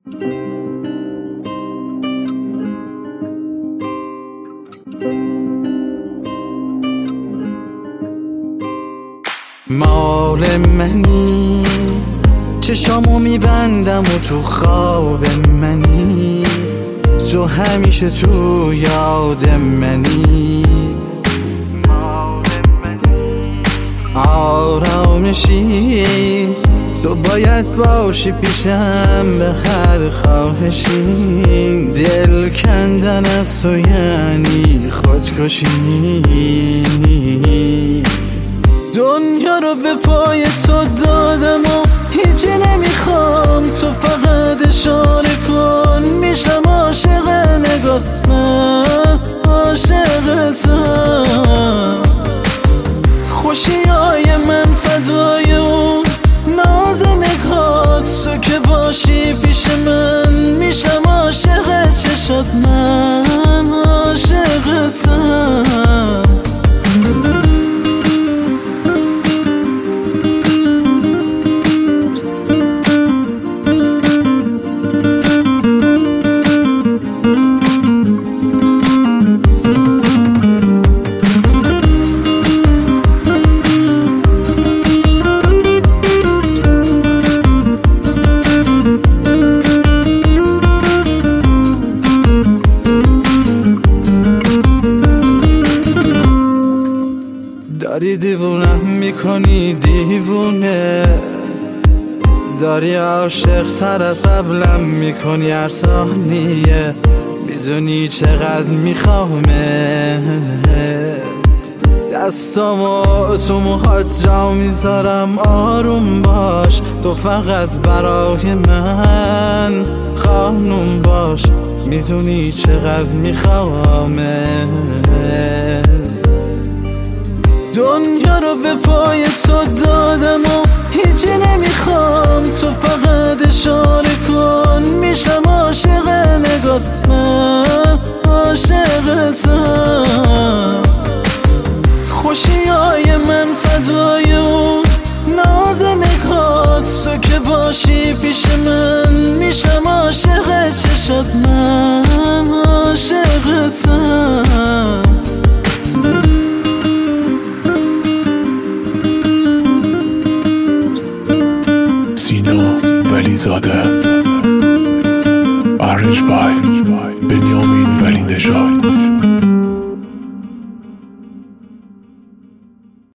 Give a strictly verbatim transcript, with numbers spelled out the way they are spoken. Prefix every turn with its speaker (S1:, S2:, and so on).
S1: مال منی چشامو میبندم و تو خواب منی، تو همیشه تو یاد منی. آرامشی تو باید باشی پیشم به هر خواهشی، دل کندن از تو یعنی خودکشی. دنیا رو به پای تو دادم و هیچی نمیخوام، تو فقط اشاره کن میشم عاشق نگات، من عاشقتم. خوشیای من فدای اون ناز نگات، تو که باشی پیش من میشم عاشق چشات، من عاشقتم. داری دیوونم میکنی دیوونه، داری عاشق تر از قبلم میکنی هر ثانیه، میدونی چقدر میخوامه. دستامو تو موهات جا میذارم آروم باش، تو فقط برای من خانوم باش، میدونی چقدر میخوامه. دنیا رو به پای تو دادم و هیچی نمیخوام، تو فقط اشاره کن میشم عاشق نگات، من عاشقتم. خوشیای من فدای اون ناز نگات، تو که باشی پیش من میشم عاشق چشات، من عاشقتم.
S2: سینا ولیزاده، Arranged by بنیامین ولی نژاد.